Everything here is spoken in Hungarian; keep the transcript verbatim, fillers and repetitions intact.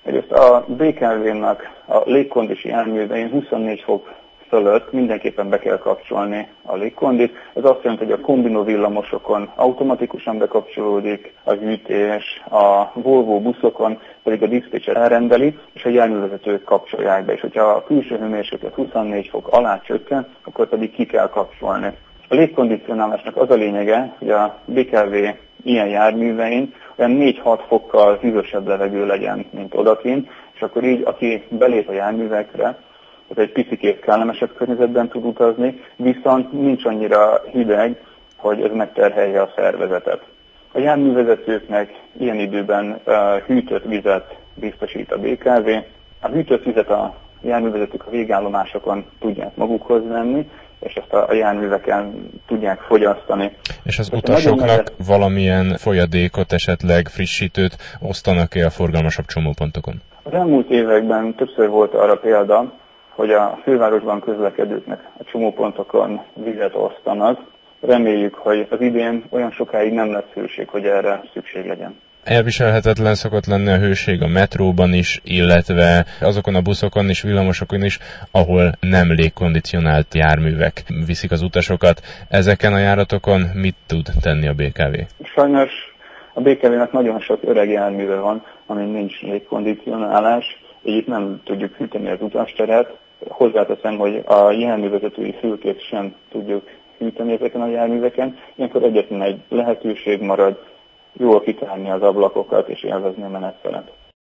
Egyrészt a bé ká vé-nak a légkondis járművein huszonnégy fok fölött mindenképpen be kell kapcsolni a légkondit. Ez azt jelenti, hogy a kombinó villamosokon automatikusan bekapcsolódik a hűtés, a Volvo buszokon pedig a diszpécser elrendeli, és a járművezetők kapcsolják be. És hogyha a külső hőmérséklet huszonnégy fok alá csökken, akkor pedig ki kell kapcsolni. A légkondicionálásnak az a lényege, hogy a bé ká vé ilyen járművein olyan négy-hat fokkal hűvösebb levegő legyen, mint odakint, és akkor így, aki belép a járművekre, az egy picikét kellemesebb környezetben tud utazni, viszont nincs annyira hideg, hogy ez megterhelje a szervezetet. A járművezetőknek ilyen időben uh, hűtött vizet biztosít a bé ká vé. A hűtött vizet a járművezetők a végállomásokon tudják magukhoz venni, és ezt a, a járműveken tudják fogyasztani. És az utasoknak nagyon valamilyen folyadékot, esetleg frissítőt osztanak-e a forgalmasabb csomópontokon? Az elmúlt években többször volt arra példa, hogy a fővárosban közlekedőknek a csomópontokon vizet osztanak. Reméljük, hogy az idén olyan sokáig nem lesz hőség, hogy erre szükség legyen. Elviselhetetlen szokott lenni a hőség a metróban is, illetve azokon a buszokon és villamosokon is, ahol nem légkondicionált járművek viszik az utasokat. Ezeken a járatokon mit tud tenni a bé ká vé? Sajnos a bé ká vé-nek nagyon sok öreg járműve van, amin nincs légkondicionálás, így itt nem tudjuk hűteni az utasteret. Hozzáteszem, hogy a járművezetői fülkét sem tudjuk hűteni ezeken a járműveken. Ilyenkor egyetlen egy lehetőség marad, jól kitárni az ablakokat és élvezni a menetszeret.